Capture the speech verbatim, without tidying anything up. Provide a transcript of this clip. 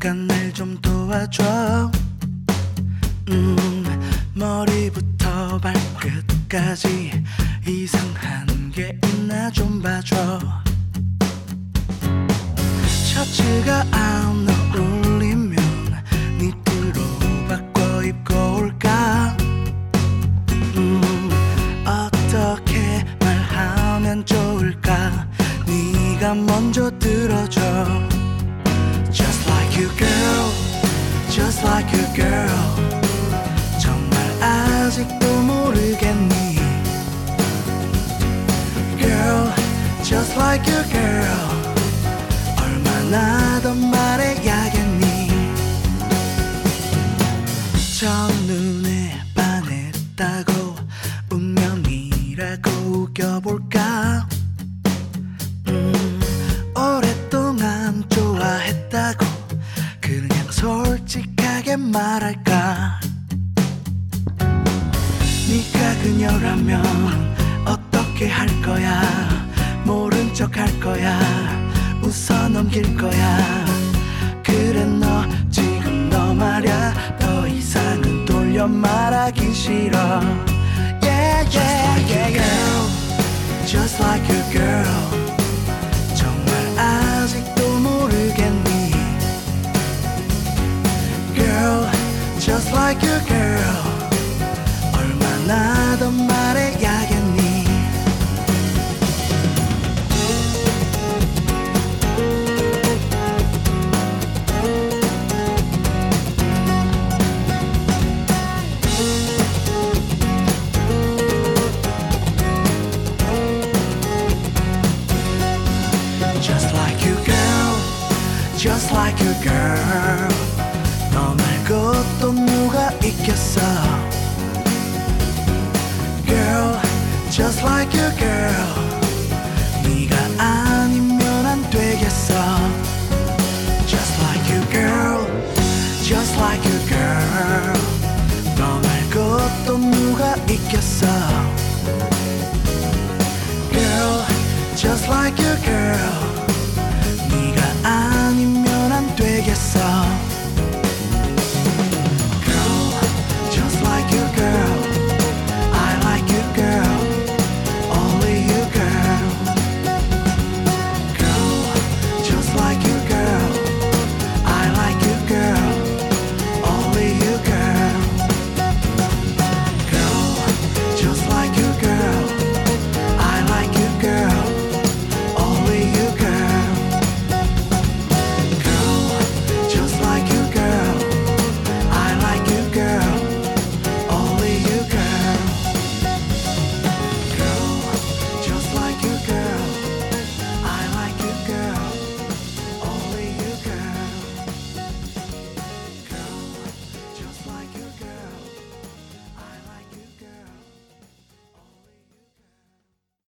잠깐 날 좀 도와줘. 음, 머리부터 발끝까지 이상한 게 있나 좀 봐줘. 셔츠가 안 어울리면 니트로 바꿔 입고 올까? 음, 어떻게 말하면 좋을까? 네가 먼저 들어줘. Just like you girl, just like you girl. 정말 아직도 모르겠니? Girl, just like you girl. 얼마나 더 말해야겠니? 첫눈에 반했다고 운명이라고 우겨볼까? 음, 오랫동안 좋아했다고 그냥 솔직하게 말할까? 네가 그녀라면 어떻게 할 거야? 모른 척 할 거야? 웃어 넘길 거야? 그래 너 지금 너 말야 더 이상은 돌려 말하기 싫어. Yeah yeah yeah yeah. Just like you girl. 정말 아직도 모르겠니? Girl, just like you girl. 얼마나 더 말해야겠니? Just like you girl, just like you girl. 너 말고 또 누가 있겠어? Girl, just like you girl. 네가 아니면 안 되겠어. Just like you girl, just like you girl. 너 말고 또 누가 있겠어? Girl, just like you girl. 네가 아니면 안 되겠어.